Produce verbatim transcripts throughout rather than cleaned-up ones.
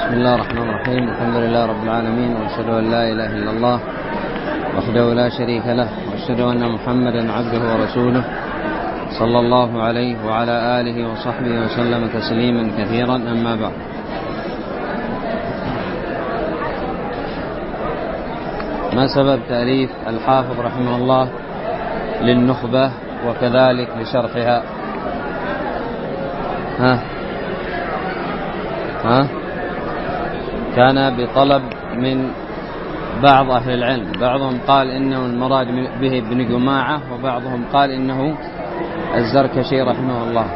بسم الله الرحمن الرحيم. الحمد لله رب العالمين، وأشهد أن لا إله إلا الله وحده لا شريك له، وأشهد أن محمدا عبده ورسوله صلى الله عليه وعلى آله وصحبه وسلم تسليما كثيرا. أما بعد، ما سبب تأليف الحافظ رحمه الله للنخبة وكذلك لشرحها؟ ها ها كان بطلب من بعض أهل العلم، بعضهم قال إنه المراد به ابن جماعة، وبعضهم قال إنه الزركشي رحمه الله.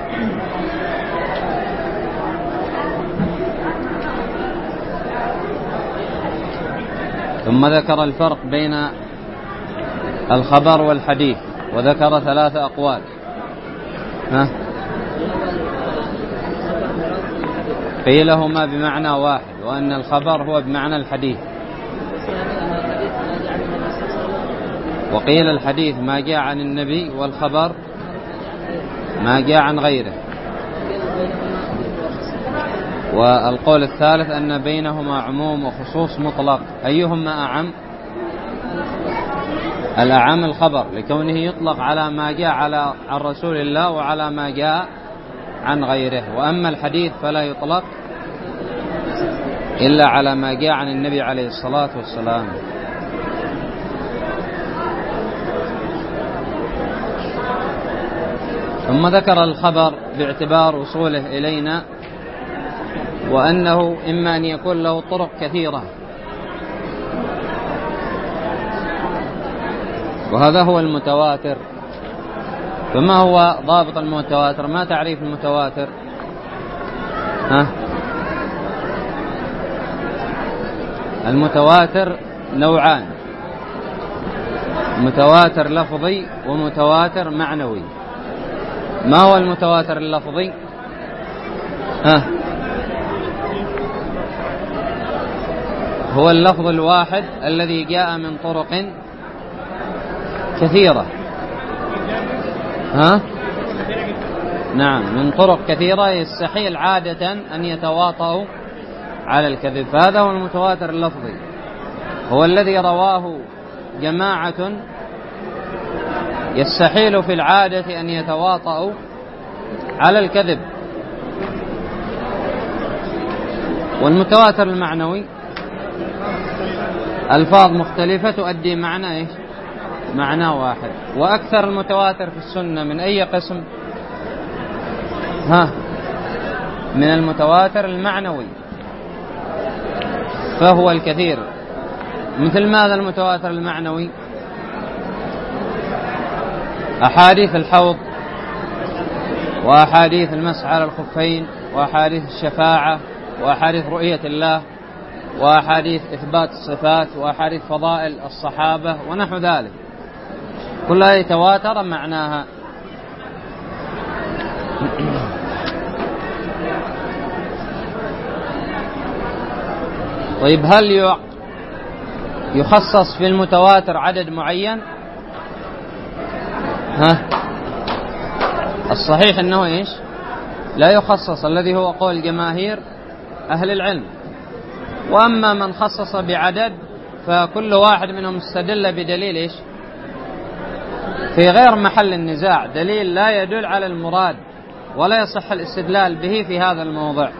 ثم ذكر الفرق بين الخبر والحديث، وذكر ثلاث أقوال. ها قيل هما بمعنى واحد، وأن الخبر هو بمعنى الحديث، وقيل الحديث ما جاء عن النبي، والخبر ما جاء عن غيره. والقول الثالث أن بينهما عموم وخصوص مطلق. أيهما أعم؟ الأعم الخبر، لكونه يطلق على ما جاء على عن رسول الله وعلى ما جاء عن غيره. وأما الحديث فلا يطلق إلا على ما جاء عن النبي عليه الصلاة والسلام. ثم ذكر الخبر باعتبار وصوله إلينا، وأنه إما أن يكون له طرق كثيرة، وهذا هو المتواتر. فما هو ضابط المتواتر؟ ما تعريف المتواتر؟ ها المتواتر نوعان: متواتر لفظي ومتواتر معنوي. ما هو المتواتر اللفظي؟ ها هو اللفظ الواحد الذي جاء من طرق كثيرة. ها نعم، من طرق كثيرة يستحيل عادة أن يتواطؤوا على الكذب، فهذا هو المتواتر اللفظي، هو الذي رواه جماعة يستحيل في العادة أن يتواطؤوا على الكذب. والمتواتر المعنوي ألفاظ مختلفة تؤدي معنى إيش؟ معنى واحد. وأكثر المتواتر في السنة من أي قسم؟ ها من المتواتر المعنوي، فهو الكثير. مثل ماذا المتواتر المعنوي؟ أحاديث الحوض، وأحاديث المسح على الخفين، وأحاديث الشفاعة، وأحاديث رؤية الله، وأحاديث إثبات الصفات، وأحاديث فضائل الصحابة ونحو ذلك، كلها يتواتر معناها. طيب، هل يخصص في المتواتر عدد معين؟ ها الصحيح أنه إيش؟ لا يخصص، الذي هو قول جماهير أهل العلم. وأما من خصص بعدد فكل واحد منهم استدل بدليل إيش؟ في غير محل النزاع، دليل لا يدل على المراد ولا يصح الاستدلال به في هذا الموضع.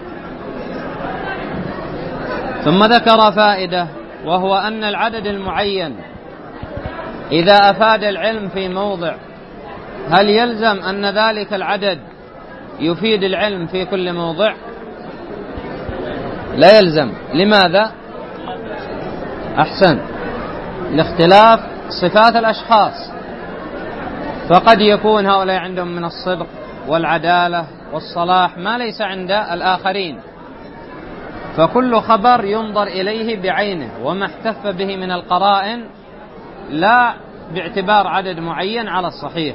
ثم ذكر فائدة، وهو أن العدد المعين إذا أفاد العلم في موضع، هل يلزم أن ذلك العدد يفيد العلم في كل موضع؟ لا يلزم. لماذا؟ أحسن، لاختلاف صفات الأشخاص، فقد يكون هؤلاء عندهم من الصدق والعدالة والصلاح ما ليس عند الآخرين، فكل خبر ينظر إليه بعينه وما احتف به من القرائن، لا باعتبار عدد معين على الصحيح.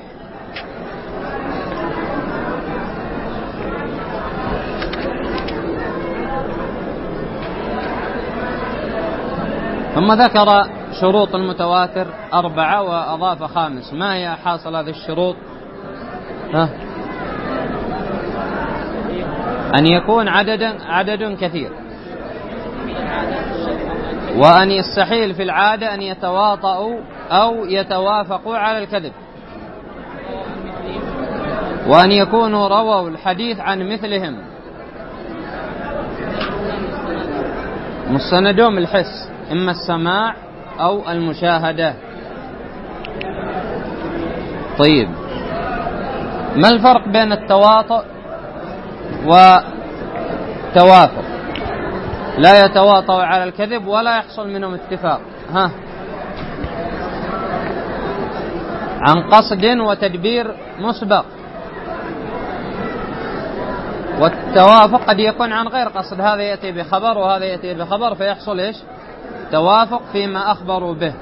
ثم ذكر شروط المتواتر أربعة وأضاف خامس. ما هي حاصل هذه الشروط؟ ها أن يكون عدد عدد كثير، وأن يستحيل في العادة أن يتواطؤوا أو يتوافقوا على الكذب، وأن يكونوا رووا الحديث عن مثلهم. مستندهم الحس، إما السماع أو المشاهدة. طيب، ما الفرق بين التواطؤ وتوافق؟ لا يتواطؤ على الكذب ولا يحصل منهم اتفاق، ها، عن قصد وتدبير مسبق. والتوافق قد يكون عن غير قصد، هذا يأتي بخبر وهذا يأتي بخبر فيحصل إيش؟ توافق فيما أخبروا به.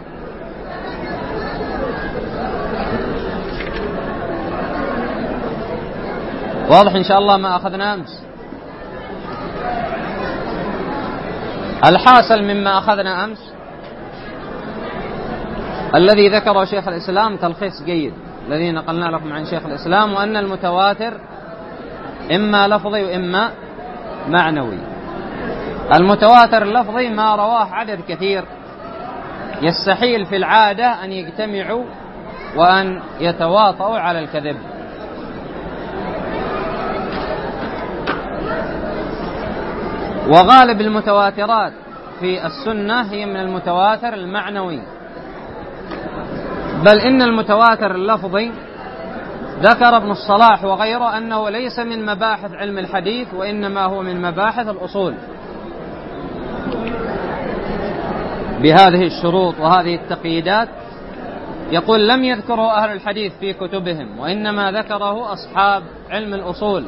واضح إن شاء الله ما أخذنا أمس؟ الحاصل مما أخذنا أمس الذي ذكره شيخ الإسلام تلخيص جيد الذي نقلنا لكم عن شيخ الإسلام، وأن المتواتر إما لفظي وإما معنوي. المتواتر اللفظي ما رواه عدد كثير يستحيل في العادة أن يجتمعوا وأن يتواطؤوا على الكذب. وغالب المتواترات في السنة هي من المتواتر المعنوي، بل إن المتواتر اللفظي ذكر ابن الصلاح وغيره أنه ليس من مباحث علم الحديث، وإنما هو من مباحث الأصول بهذه الشروط وهذه التقييدات. يقول لم يذكره أهل الحديث في كتبهم، وإنما ذكره أصحاب علم الأصول.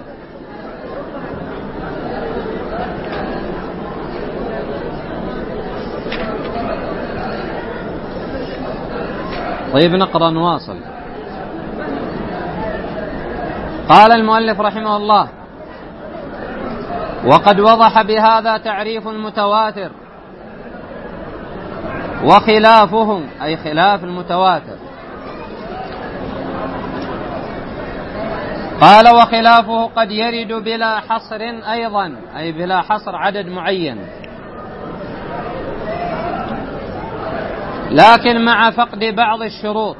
طيب، نقرأ نواصل. قال المؤلف رحمه الله: وقد وضح بهذا تعريف المتواتر وخلافه، أي خلاف المتواتر. قال: وخلافه قد يرد بلا حصر أيضا، أي بلا حصر عدد معين، لكن مع فقد بعض الشروط،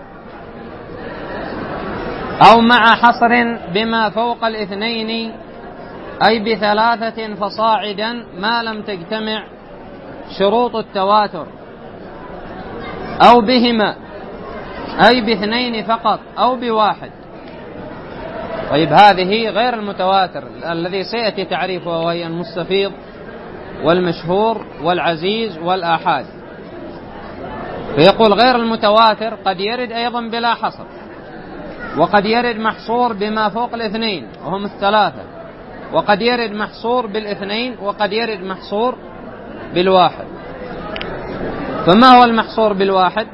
أو مع حصر بما فوق الاثنين، أي بثلاثة فصاعدا ما لم تجتمع شروط التواتر، أو بهما، أي باثنين فقط أو بواحد. طيب، هذه غير المتواتر الذي سيأتي تعريفه، وهي المستفيض والمشهور والعزيز والآحاد. فيقول غير المتواتر قد يرد أيضا بلا حصر، وقد يرد محصور بما فوق الاثنين وهم الثلاثة، وقد يرد محصور بالاثنين، وقد يرد محصور بالواحد. فما هو المحصور بالواحد؟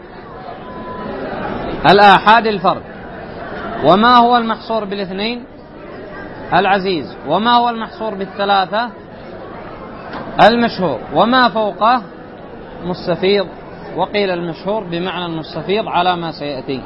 الآحاد الفرد. وما هو المحصور بالاثنين؟ العزيز. وما هو المحصور بالثلاثة؟ المشهور. وما فوقه مستفيض، وقيل المشهور بمعنى المستفيض على ما سيأتي،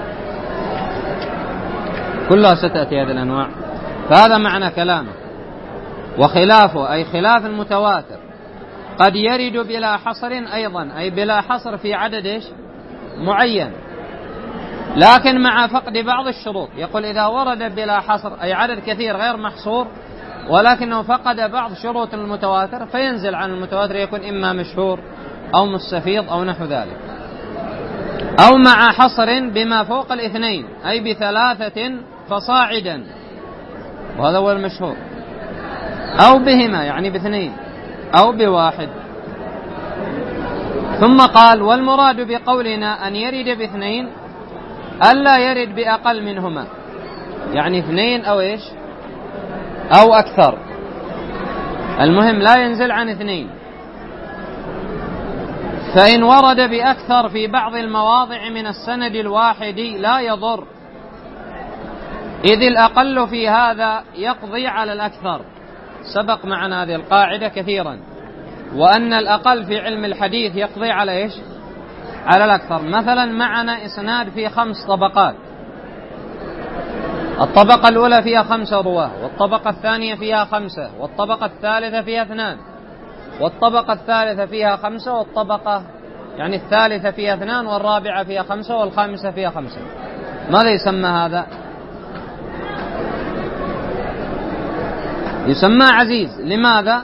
كلها ستأتي هذه الأنواع. فهذا معنى كلامه. وخلافه أي خلاف المتواتر قد يرد بلا حصر أيضا، أي بلا حصر في عدد إيش؟ معين، لكن مع فقد بعض الشروط. يقول إذا ورد بلا حصر أي عدد كثير غير محصور، ولكنه فقد بعض شروط المتواتر فينزل عن المتواتر، يكون إما مشهور أو مستفيض أو نحو ذلك. أو مع حصر بما فوق الاثنين، أي بثلاثة فصاعدا، وهذا هو المشهور. أو بهما يعني باثنين، أو بواحد. ثم قال: والمراد بقولنا أن يرد باثنين ألا يرد بأقل منهما، يعني اثنين أو إيش أو أكثر، المهم لا ينزل عن اثنين. فإن ورد بأكثر في بعض المواضع من السند الواحد لا يضر، إذ الأقل في هذا يقضي على الأكثر. سبق معنا هذه القاعدة كثيرا، وأن الأقل في علم الحديث يقضي على إيش؟ على الأكثر. مثلا معنا إسناد في خمس طبقات، الطبقة الأولى فيها خمسة رواه، والطبقة الثانية فيها خمسة، والطبقة الثالثة فيها اثنان، والطبقة الثالثة فيها خمسة، والطبقة يعني الثالثة فيها اثنان، والرابعة فيها خمسة، والخامسة فيها خمسة. ماذا يسمى هذا؟ يسمى عزيز. لماذا؟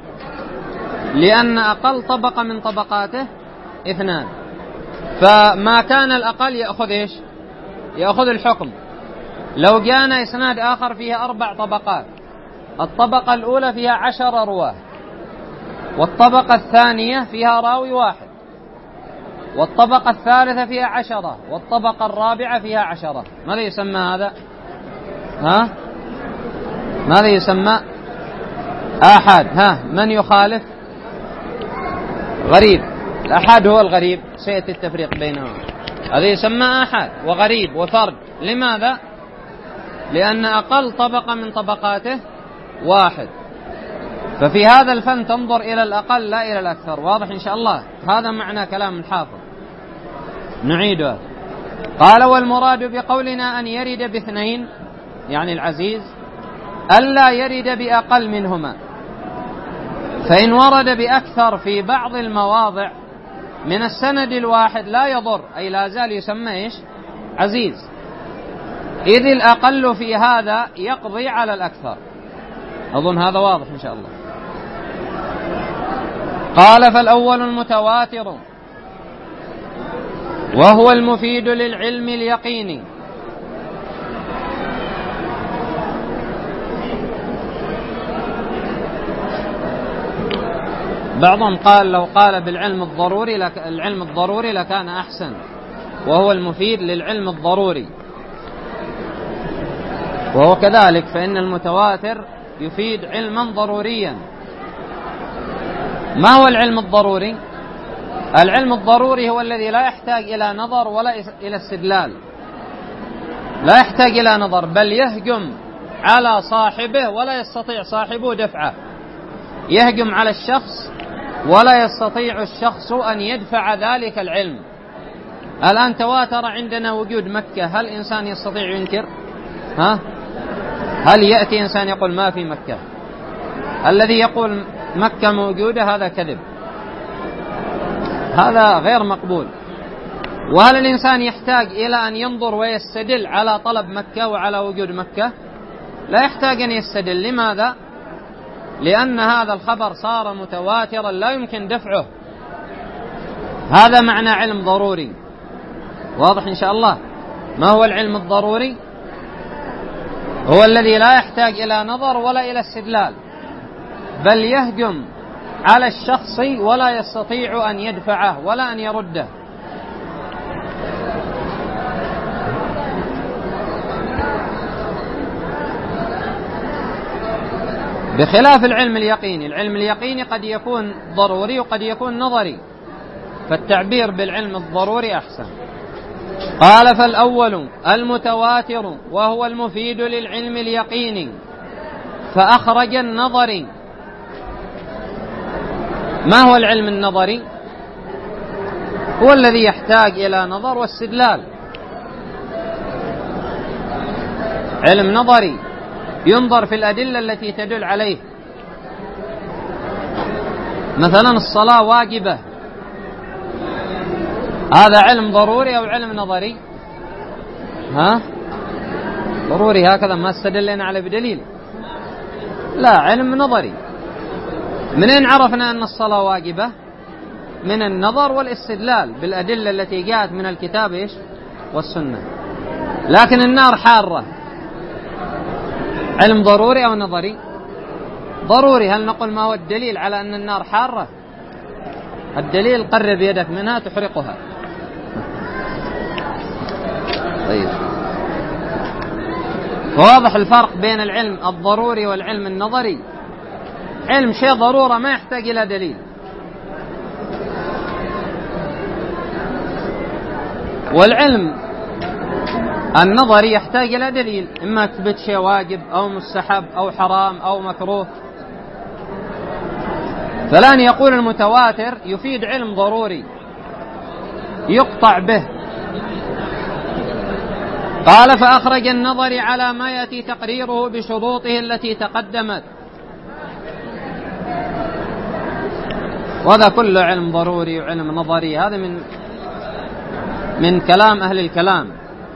لأن أقل طبقة من طبقاته اثنان، فما كان الأقل يأخذ إيش؟ يأخذ الحكم. لو جاءنا إسناد آخر فيها أربع طبقات، الطبقة الأولى فيها عشر رواه، والطبقة الثانية فيها راوي واحد، والطبقة الثالثة فيها عشرة، والطبقة الرابعة فيها عشرة، ماذا يسمى هذا؟ ها؟ ماذا يسمى؟ آحاد. ها، من يخالف؟ غريب. الآحاد هو الغريب، سيأتي التفريق بينهما. هذا يسمى آحاد وغريب وفرد. لماذا؟ لأن أقل طبقة من طبقاته واحد، ففي هذا الفن تنظر إلى الأقل لا إلى الأكثر. واضح إن شاء الله؟ هذا معنى كلام الحافظ. نعيده. قال: والمراد بقولنا أن يرد باثنين، يعني العزيز، ألا يرد بأقل منهما، فإن ورد بأكثر في بعض المواضع من السند الواحد لا يضر، أي لا زال يسمى إيش؟ عزيز، إذ الأقل في هذا يقضي على الأكثر. أظن هذا واضح إن شاء الله. قال: فالأول المتواتر، وهو المفيد للعلم اليقيني. بعضهم قال لو قال بالعلم الضروري لك العلم الضروري لكان أحسن، وهو المفيد للعلم الضروري، وهو كذلك، فإن المتواتر يفيد علما ضروريا. ما هو العلم الضروري؟ العلم الضروري هو الذي لا يحتاج إلى نظر ولا إلى استدلال، لا يحتاج إلى نظر، بل يهجم على صاحبه ولا يستطيع صاحبه دفعه، يهجم على الشخص ولا يستطيع الشخص أن يدفع ذلك العلم. الآن تواتر عندنا وجود مكة، هل إنسان يستطيع ينكر؟ ها؟ هل يأتي إنسان يقول ما في مكة؟ الذي يقول مكة موجودة هذا كذب، هذا غير مقبول. وهل الإنسان يحتاج إلى أن ينظر ويستدل على طلب مكة وعلى وجود مكة؟ لا يحتاج أن يستدل. لماذا؟ لأن هذا الخبر صار متواترا لا يمكن دفعه. هذا معنى علم ضروري. واضح إن شاء الله؟ ما هو العلم الضروري؟ هو الذي لا يحتاج إلى نظر ولا إلى استدلال، بل يهجم على الشخص ولا يستطيع أن يدفعه ولا أن يرده. بخلاف العلم اليقيني. العلم اليقيني قد يكون ضروري وقد يكون نظري، فالتعبير بالعلم الضروري أحسن. قال: فالأول المتواتر، وهو المفيد للعلم اليقيني، فأخرج النظري. ما هو العلم النظري؟ هو الذي يحتاج إلى نظر واستدلال. علم نظري ينظر في الأدلة التي تدل عليه. مثلا الصلاة واجبة، هذا علم ضروري أو علم نظري؟ ها؟ ضروري، هكذا ما استدلنا على بدليل. لا، علم نظري. منين عرفنا أن الصلاة واجبة؟ من النظر والاستدلال بالأدلة التي جاءت من الكتاب إيش؟ والسنة. لكن النار حارة، علم ضروري أو نظري؟ ضروري. هل نقول ما هو الدليل على أن النار حارة؟ الدليل قرب يدك منها تحرقها. طيب، واضح الفرق بين العلم الضروري والعلم النظري. علم شيء ضرورة ما يحتاج إلى دليل، والعلم النظري يحتاج إلى دليل، إما تثبت شيء واجب أو مستحب أو حرام أو مكروه. فالآن يقول المتواتر يفيد علم ضروري يقطع به. قال: فأخرج النظر على ما يأتي تقريره بشروطه التي تقدمت. وهذا كله علم ضروري وعلم نظري، هذا من من كلام أهل الكلام.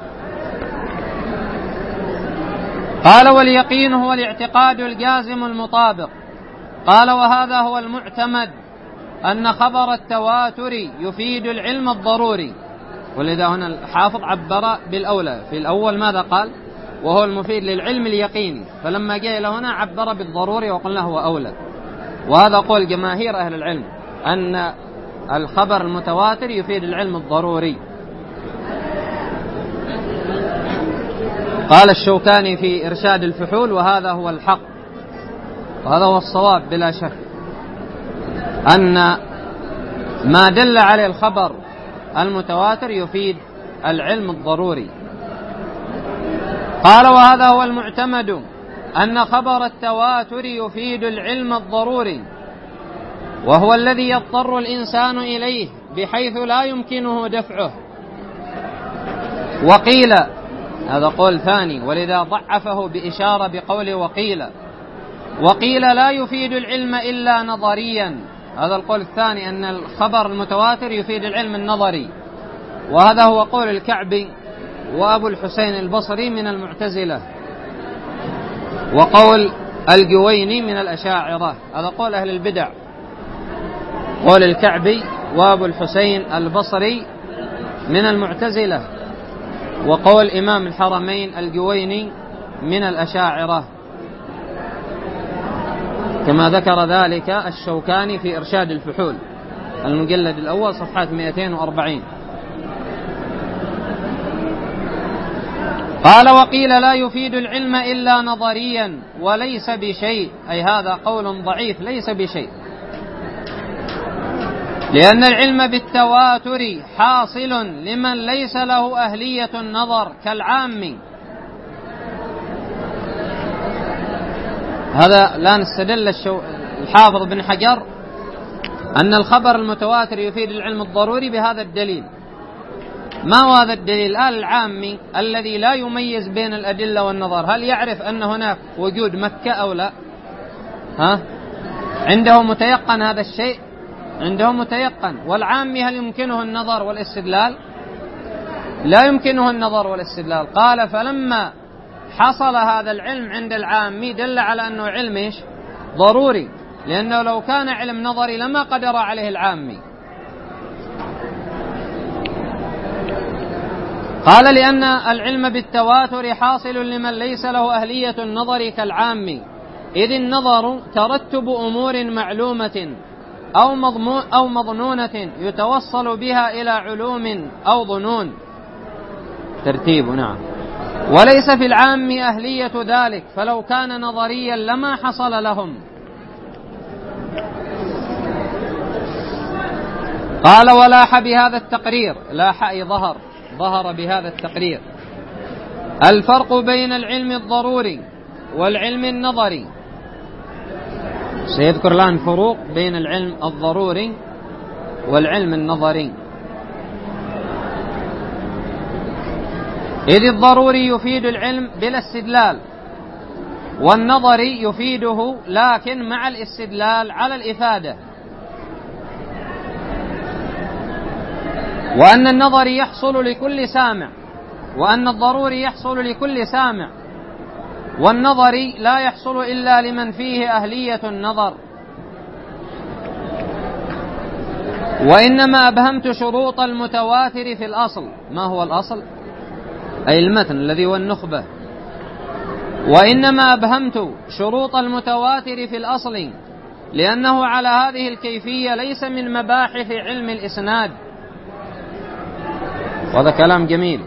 قال واليقين هو الاعتقاد الجازم المطابق. قال وهذا هو المعتمد أن خبر التواتر يفيد العلم الضروري. ولذا هنا الحافظ عبر بالأولى، في الأول ماذا قال؟ وهو المفيد للعلم اليقيني، فلما جاء إلى هنا عبر بالضروري وقلنا هو أولى. وهذا قول جماهير أهل العلم أن الخبر المتواتر يفيد العلم الضروري. قال الشوكاني في إرشاد الفحول وهذا هو الحق وهذا هو الصواب بلا شك، أن ما دل عليه الخبر المتواتر يفيد العلم الضروري. قال وهذا هو المعتمد أن خبر التواتر يفيد العلم الضروري، وهو الذي يضطر الإنسان إليه بحيث لا يمكنه دفعه. وقيل، هذا قول ثاني، ولذا ضعفه بإشارة بقول وقيل. وقيل لا يفيد العلم إلا نظريا، هذا القول الثاني أن الخبر المتواتر يفيد العلم النظري، وهذا هو قول الكعبي وأبو الحسين البصري من المعتزلة، وقول الجويني من الأشاعرة، هذا قول أهل البدع، قول الكعبي وأبو الحسين البصري من المعتزلة، وقول إمام الحرمين الجويني من الأشاعرة، كما ذكر ذلك الشوكاني في إرشاد الفحول المجلد الأول صفحة مئتين وأربعين. قال وقيل لا يفيد العلم إلا نظريا وليس بشيء، أي هذا قول ضعيف ليس بشيء، لأن العلم بالتواتر حاصل لمن ليس له أهلية النظر كالعام. هذا لا نستدل الحافظ بن حجر أن الخبر المتواتر يفيد العلم الضروري بهذا الدليل. ما هو هذا الدليل؟ قال العامي الذي لا يميز بين الأدلة والنظر، هل يعرف أن هناك وجود مكة أو لا؟ ها؟ عنده متيقن هذا الشيء؟ عنده متيقن. والعامي هل يمكنه النظر والاستدلال؟ لا يمكنه النظر والاستدلال. قال فلما حصل هذا العلم عند العامي دل على أنه علم إيش؟ ضروري، لأنه لو كان علم نظري لما قدر عليه العامي. قال لأن العلم بالتواتر حاصل لمن ليس له أهلية النظر كالعامي، إذ النظر ترتب أمور معلومة أو مضمون أو مظنونة يتوصل بها إلى علوم أو ظنون، ترتيب نعم، وليس في العام أهلية ذلك، فلو كان نظريا لما حصل لهم. قال ولاح بهذا التقرير، لاح أي ظهر، ظهر بهذا التقرير الفرق بين العلم الضروري والعلم النظري. سيذكر الآن فروق بين العلم الضروري والعلم النظري. إذ الضروري يفيد العلم بلا استدلال، والنظري يفيده لكن مع الاستدلال على الإفادة. وأن النظري يحصل لكل سامع، وأن الضروري يحصل لكل سامع، والنظري لا يحصل إلا لمن فيه أهلية النظر. وإنما أبهمت شروط المتواتر في الأصل. ما هو الأصل؟ أي المتن الذي هو النخبة. وإنما أبهمت شروط المتواتر في الأصل لأنه على هذه الكيفية ليس من مباحث علم الإسناد. وهذا كلام جميل،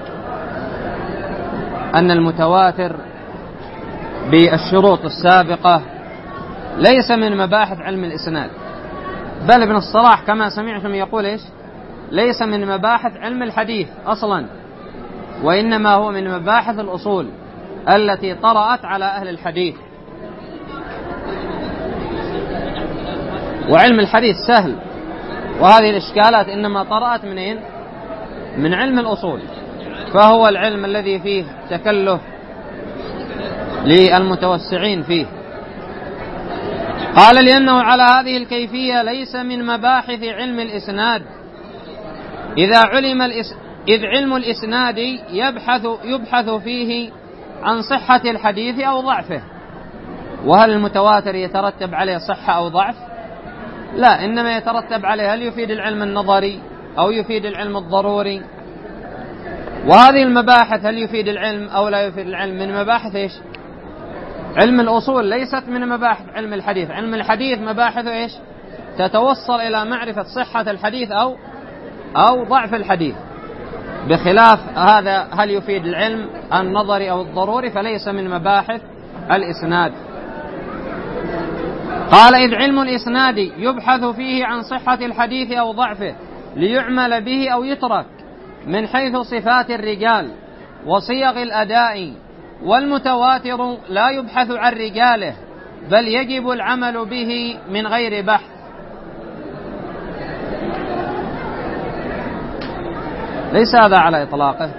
أن المتواتر بالشروط السابقة ليس من مباحث علم الإسناد، بل ابن الصلاح كما سمعتم يقول إيش؟ ليس من مباحث علم الحديث أصلا، وإنما هو من مباحث الأصول التي طرأت على أهل الحديث. وعلم الحديث سهل، وهذه الإشكالات إنما طرأت منين؟ من علم الأصول، فهو العلم الذي فيه تكلف للمتوسعين فيه. قال لأنه على هذه الكيفية ليس من مباحث علم الإسناد، إذا علم الإس... إذ علم الإسناد يبحث يبحث فيه عن صحة الحديث أو ضعفه. وهل المتواتر يترتب عليه صحة أو ضعف؟ لا، إنما يترتب عليه هل يفيد العلم النظري أو يفيد العلم الضروري. وهذه المباحث هل يفيد العلم أو لا يفيد العلم من مباحث إيش؟ علم الأصول، ليست من مباحث علم الحديث. علم الحديث مباحث إيش؟ تتوصل إلى معرفة صحة الحديث أو أو ضعف الحديث، بخلاف هذا هل يفيد العلم النظري أو الضروري فليس من مباحث الإسناد. قال إذ علم الإسناد يبحث فيه عن صحة الحديث أو ضعفه ليعمل به أو يترك من حيث صفات الرجال وصيغ الأداء، والمتواتر لا يبحث عن رجاله بل يجب العمل به من غير بحث. ليس هذا على إطلاقه،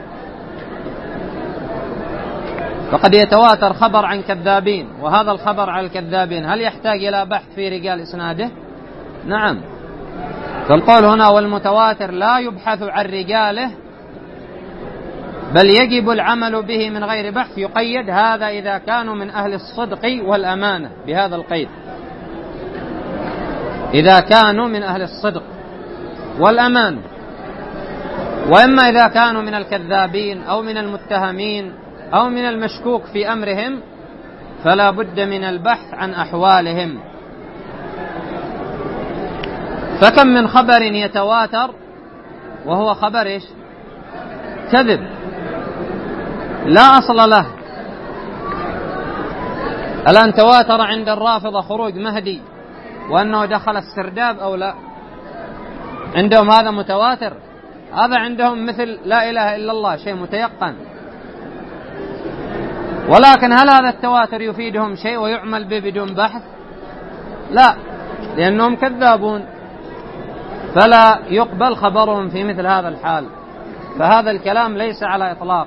فقد يتواتر خبر عن كذابين، وهذا الخبر عن الكذابين هل يحتاج إلى بحث في رجال إسناده؟ نعم. فالقول هنا والمتواتر لا يبحث عن رجاله بل يجب العمل به من غير بحث، يقيد هذا إذا كانوا من أهل الصدق والأمانة، بهذا القيد إذا كانوا من أهل الصدق والأمانة. وإما إذا كانوا من الكذابين أو من المتهمين أو من المشكوك في أمرهم فلا بد من البحث عن أحوالهم. فكم من خبر يتواتر وهو خبر إيش؟ كذب لا أصل له. الآن تواتر عند الرافضة خروج مهدي وأنه دخل السرداب أو لا، عندهم هذا متواتر، هذا عندهم مثل لا إله إلا الله، شيء متيقن. ولكن هل هذا التواتر يفيدهم شيء ويعمل به بدون بحث؟ لا، لأنهم كذابون، فلا يقبل خبرهم في مثل هذا الحال. فهذا الكلام ليس على إطلاق.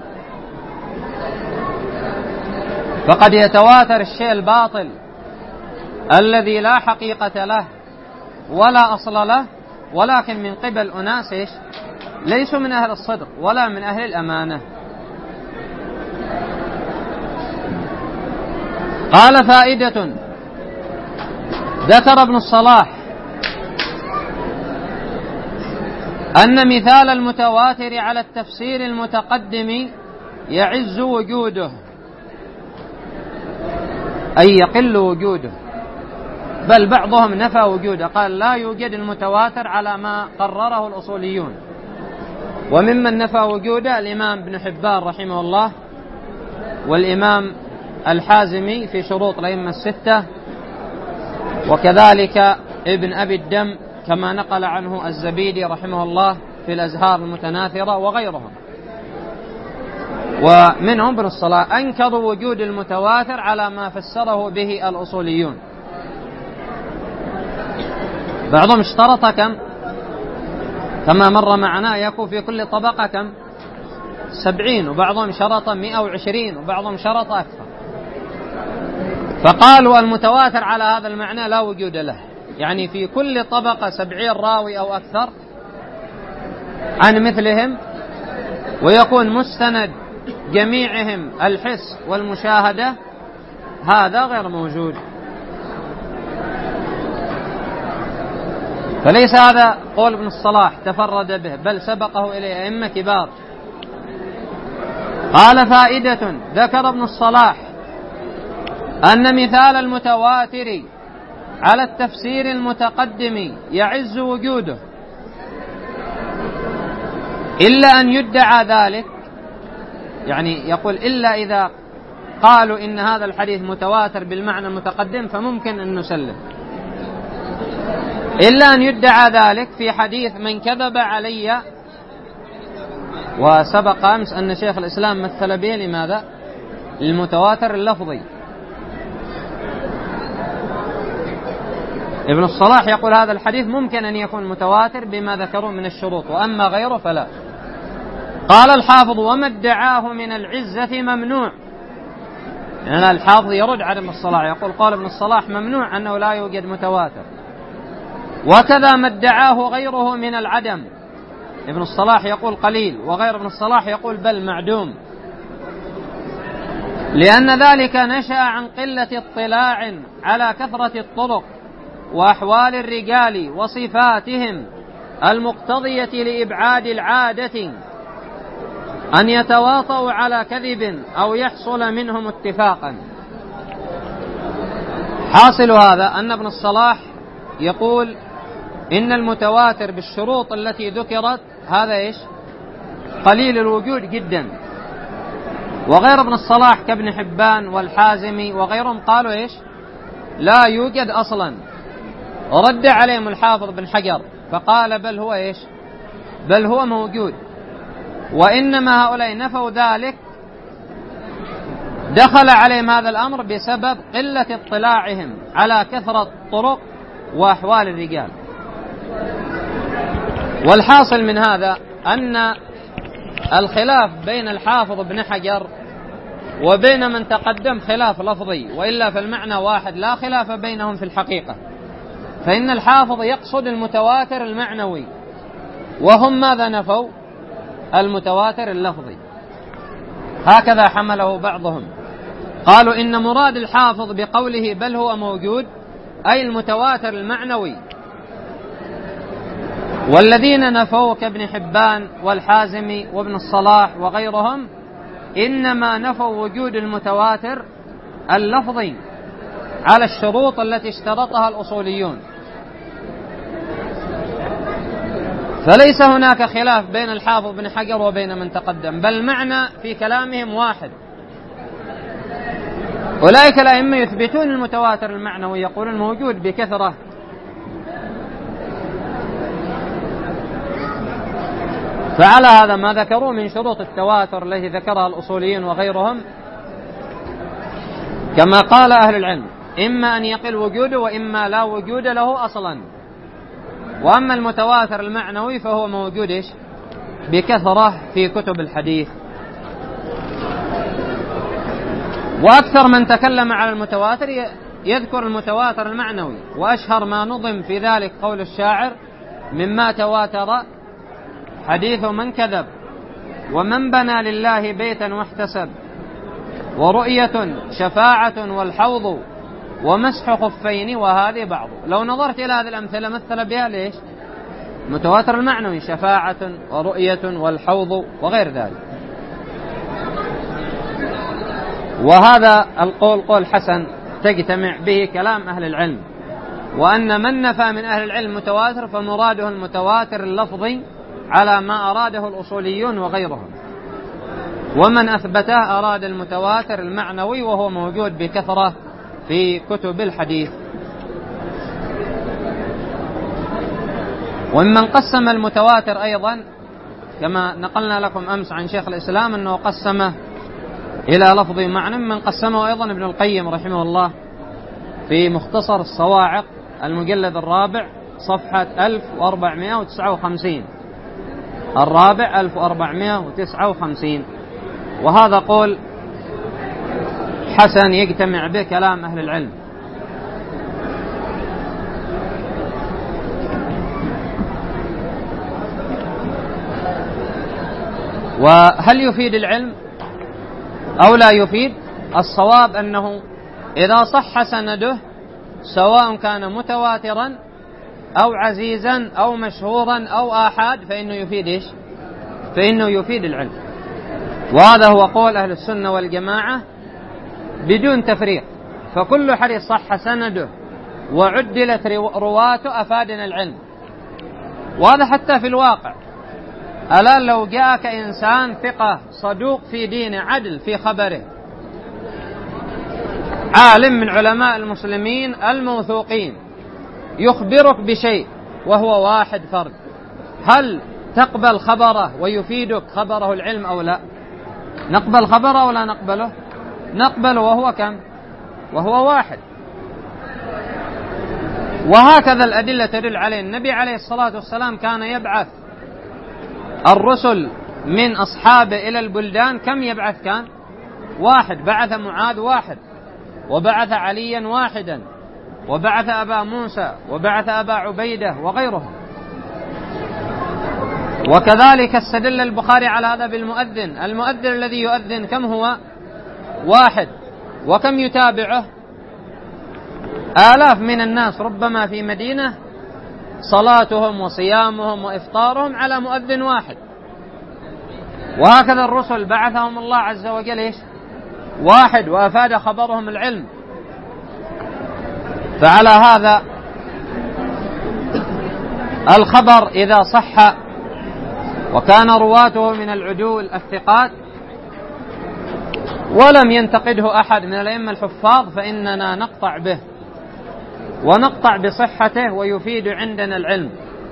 فقد يتواتر الشيء الباطل الذي لا حقيقة له ولا أصل له، ولكن من قبل أناس إيش؟ ليسوا من أهل الصدق ولا من أهل الأمانة. قال فائدة، ذكر ابن الصلاح أن مثال المتواتر على التفسير المتقدم يعز وجوده، أي يقل وجوده، بل بعضهم نفى وجوده، قال لا يوجد المتواتر على ما قرره الأصوليون. وممن نفى وجوده الإمام ابن حبان رحمه الله، والإمام الحازمي في شروط الأئمة الستة، وكذلك ابن أبي الدم كما نقل عنه الزبيدي رحمه الله في الأزهار المتناثرة وغيرهم. ومنهم ابن الصلاح أنكروا وجود المتواتر على ما فسره به الأصوليون. بعضهم اشترط كم؟ كما مر معنا يكون في كل طبقة كم؟ سبعين، وبعضهم شرط مئة وعشرين، وبعضهم شرط أكثر. فقالوا المتواتر على هذا المعنى لا وجود له، يعني في كل طبقة سبعين راوي أو أكثر عن مثلهم، ويكون مستند جميعهم الحس والمشاهدة، هذا غير موجود. فليس هذا قول ابن الصلاح تفرد به، بل سبقه إليه أئمة كبار. قال فائدة، ذكر ابن الصلاح أن مثال المتواتر على التفسير المتقدم يعز وجوده، إلا أن يدعى ذلك، يعني يقول إلا إذا قالوا إن هذا الحديث متواتر بالمعنى المتقدم فممكن أن نسلم، إلا أن يدعى ذلك في حديث من كذب علي. وسبق أمس أن شيخ الإسلام مثل به لماذا؟ للمتواتر اللفظي. ابن الصلاح يقول هذا الحديث ممكن أن يكون متواتر بما ذكروا من الشروط، وأما غيره فلا. قال الحافظ وما ادعاه من العزة ممنوع، يعني الحافظ يرد عدم الصلاح، يقول قال ابن الصلاح ممنوع أنه لا يوجد متواتر، وكذا ما ادعاه غيره من العدم. ابن الصلاح يقول قليل، وغير ابن الصلاح يقول بل معدوم، لأن ذلك نشأ عن قلة اطلاع على كثرة الطرق وأحوال الرجال وصفاتهم المقتضية لإبعاد العادة أن يتواطؤوا على كذب أو يحصل منهم اتفاقا. حاصل هذا أن ابن الصلاح يقول إن المتواتر بالشروط التي ذكرت هذا إيش؟ قليل الوجود جدا. وغير ابن الصلاح كابن حبان والحازمي وغيرهم قالوا إيش؟ لا يوجد أصلا. ورد عليهم الحافظ بن حجر فقال بل هو إيش؟ بل هو موجود، وإنما هؤلاء نفوا ذلك، دخل عليهم هذا الأمر بسبب قلة اطلاعهم على كثرة الطرق وأحوال الرجال. والحاصل من هذا أن الخلاف بين الحافظ بن حجر وبين من تقدم خلاف لفظي، وإلا في المعنى واحد لا خلاف بينهم في الحقيقة، فإن الحافظ يقصد المتواتر المعنوي، وهم ماذا نفوا؟ المتواتر اللفظي. هكذا حمله بعضهم، قالوا إن مراد الحافظ بقوله بل هو موجود أي المتواتر المعنوي، والذين نفوا كابن حبان والحازمي وابن الصلاح وغيرهم إنما نفوا وجود المتواتر اللفظي على الشروط التي اشترطها الأصوليون. فليس هناك خلاف بين الحافظ بن حجر وبين من تقدم، بل المعنى في كلامهم واحد. أولئك الأئمة يثبتون المتواتر المعنوي، يقولون موجود بكثرة، فعلى هذا ما ذكروا من شروط التواتر التي ذكرها الأصوليين وغيرهم، كما قال أهل العلم إما أن يقل وجوده وإما لا وجود له أصلا. وأما المتواتر المعنوي فهو موجود إيش؟ بكثرة في كتب الحديث. وأكثر من تكلم على المتواتر يذكر المتواتر المعنوي، وأشهر ما نظم في ذلك قول الشاعر مما تواتر حديث من كذب ومن بنى لله بيتا واحتسب، ورؤية شفاعة والحوض ومسح خفين وهذه بعض. لو نظرت إلى هذه الأمثلة مثل بها ليش؟ متواتر المعنوي، شفاعة ورؤية والحوض وغير ذلك. وهذا القول قول حسن تجتمع به كلام أهل العلم، وأن من نفى من أهل العلم متواتر فمراده المتواتر اللفظي على ما أراده الأصوليون وغيرهم، ومن أثبته أراد المتواتر المعنوي وهو موجود بكثرة في كتب الحديث. ومن قسم المتواتر أيضا كما نقلنا لكم أمس عن شيخ الإسلام أنه قسمه إلى لفظ معنى، من قسمه أيضا ابن القيم رحمه الله في مختصر الصواعق المجلد الرابع صفحة ألف وأربعمائة وتسعة وخمسين، الرابع ألف وأربعمائة وتسعة وخمسين. وهذا قول حسن يجتمع به كلام أهل العلم. وهل يفيد العلم أو لا يفيد؟ الصواب أنه إذا صح سنده سواء كان متواترا أو عزيزا أو مشهورا أو آحاد فإنه يفيد إيش؟ فإنه يفيد العلم. وهذا هو قول أهل السنة والجماعة بدون تفريق، فكل حديث صح سنده وعدلت رواته أفادنا العلم. وهذا حتى في الواقع، ألا لو جاءك إنسان ثقة صدوق في دينه عدل في خبره، عالم من علماء المسلمين الموثوقين، يخبرك بشيء وهو واحد فرد، هل تقبل خبره ويفيدك خبره العلم أو لا؟ نقبل خبره ولا نقبله؟ نقبله، وهو كم؟ وهو واحد. وهكذا الأدلة تدل عليه. النبي عليه الصلاة والسلام كان يبعث الرسل من أصحابه إلى البلدان، كم يبعث كان؟ واحد، بعث معاذ واحد، وبعث عليا واحدا، وبعث أبا موسى، وبعث أبا عبيدة وغيرهم. وكذلك استدل البخاري على هذا بالمؤذن. المؤذن الذي يؤذن كم هو؟ واحد. وكم يتابعه؟ آلاف من الناس، ربما في مدينة صلاتهم وصيامهم وإفطارهم على مؤذن واحد. وهكذا الرسل بعثهم الله عز وجل إيش؟ واحد، وأفاد خبرهم العلم. فعلى هذا الخبر إذا صح وكان رواته من العدول الثقات ولم ينتقده أحد من الأئمة الحفاظ فإننا نقطع به ونقطع بصحته ويفيد عندنا العلم،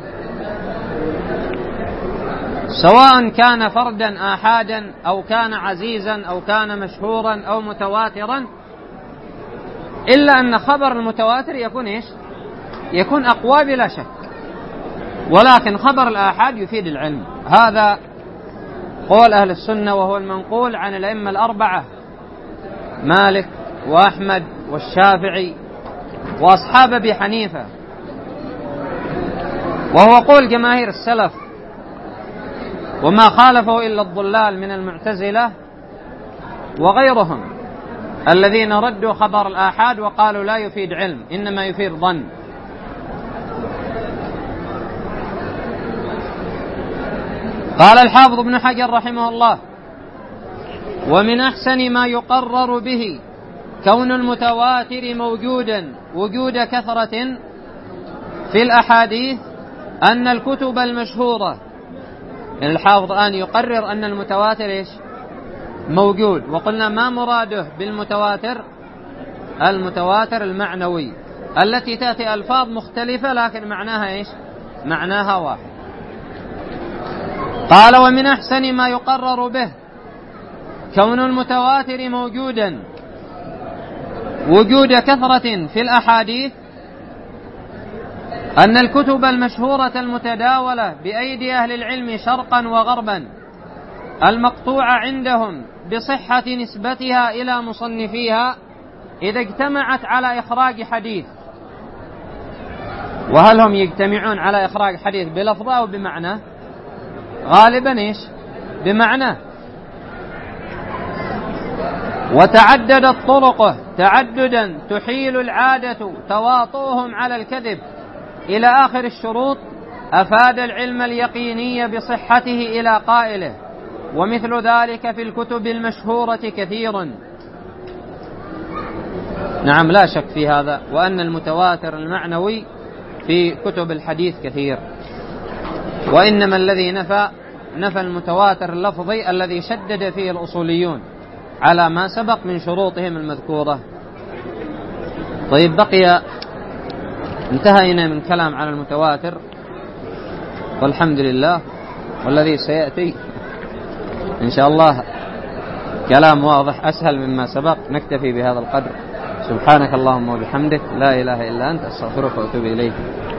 سواء كان فردا آحادا أو كان عزيزا أو كان مشهورا أو متواترا، إلا أن خبر المتواتر يكون إيش؟ يكون أقوى بلا شك، ولكن خبر الآحاد يفيد العلم. هذا قول أهل السنة، وهو المنقول عن الأئمة الأربعة مالك وأحمد والشافعي وأصحاب أبي حنيفة، وهو قول جماهير السلف، وما خالفه إلا الضلال من المعتزلة وغيرهم الذين ردوا خبر الآحاد وقالوا لا يفيد علم، إنما يفيد ظن. قال الحافظ ابن حجر رحمه الله: ومن أحسن ما يقرر به كون المتواتر موجودا وجود كثرة في الأحاديث أن الكتب المشهورة، الحافظ الآن يقرر أن المتواتر إيش؟ موجود. وقلنا ما مراده بالمتواتر؟ المتواتر المعنوي التي تأتي ألفاظ مختلفة لكن معناها إيش؟ معناها واحد. قال: ومن أحسن ما يقرر به كون المتواتر موجودا وجود كثرة في الأحاديث أن الكتب المشهورة المتداولة بأيدي أهل العلم شرقا وغربا المقطوعة عندهم بصحة نسبتها إلى مصنفيها إذا اجتمعت على إخراج حديث. وهل هم يجتمعون على إخراج حديث بلفظه أو بمعنى؟ غالبا إيش؟ بمعنى. وتعددت طرقه تعددا تحيل العادة تواطؤهم على الكذب إلى آخر الشروط، أفاد العلم اليقيني بصحته إلى قائله، ومثل ذلك في الكتب المشهورة كثيرا. نعم، لا شك في هذا، وأن المتواتر المعنوي في كتب الحديث كثير. وإنما الذي نفى نفى المتواتر اللفظي الذي شدد فيه الأصوليون على ما سبق من شروطهم المذكورة. طيب، بقي انتهينا من كلام على المتواتر والحمد لله، والذي سيأتي إن شاء الله كلام واضح أسهل مما سبق. نكتفي بهذا القدر. سبحانك اللهم وبحمدك، لا إله إلا أنت، أستغفرك وأتوب إليك.